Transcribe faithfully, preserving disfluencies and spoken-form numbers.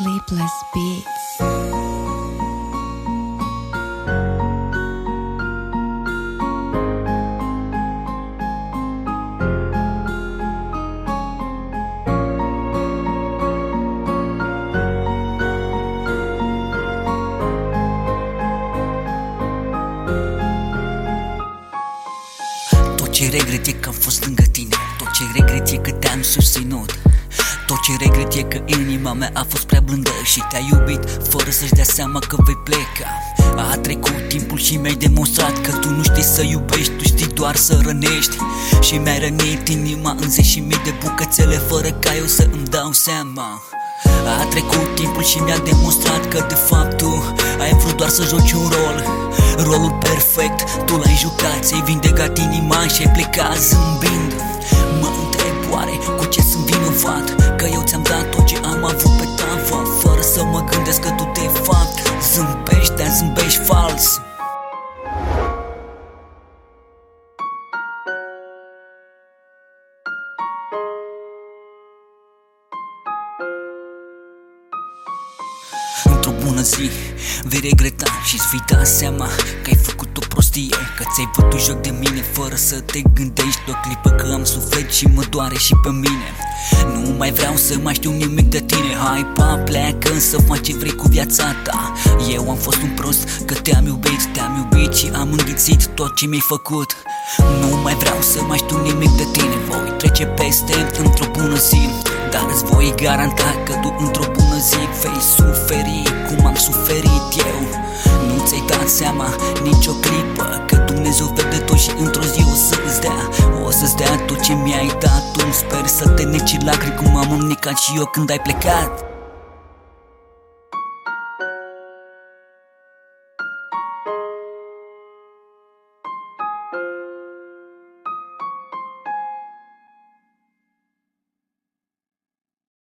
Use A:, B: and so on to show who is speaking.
A: Sleepless Beats.
B: Tot ce regret e că am fost lângă tine, tot ce regret e că te-am susținut, tot ce regret e că inima mea a fost prea blândă și te-a iubit fără să-și dea seama că vei pleca. A trecut timpul și mi-ai demonstrat că tu nu știi să iubești, tu știi doar să rănești. Și mi-ai rănit inima în zeci și mii de bucățele fără ca eu să îmi dau seama. A trecut timpul și mi-a demonstrat că de fapt tu ai vrut doar să joci un rol, rolul perfect, tu l-ai jucat, ți-ai vindecat inima și ai plecat zâmbind. Mă întreb oare cu ce sunt vinovat, că eu ți-am dat tot ce am avut pe tavă, fără să mă gândesc că tu de fapt zâmbești, dar zâmbești fals. Într-o bună zi vei regreta și-ți vei da seama că ai făcut o prostie, că ți-ai bătut joc de mine fără să te gândești o clipă că am suflet și mă doare și pe mine. Nu mai vreau să mai știu nimic de tine, hai pa, pleacă să faci ce vrei cu viața ta. Eu am fost un prost că te-am iubit, te-am iubit și am înghițit tot ce mi-ai făcut. Nu mai vreau să mai știu nimic de tine, voi trece peste într-o bună zi, dar îți voi garanta că tu într-o bună zi vei suferi cum am suferit eu. Nu ți-ai dat seama nicio clipă că Dumnezeu vede tot și într-o zi o să-ți dea, o să-ți dea tot ce mi-ai dat tu. Sper să te neci lacrimi cum am înnecat și eu când ai plecat.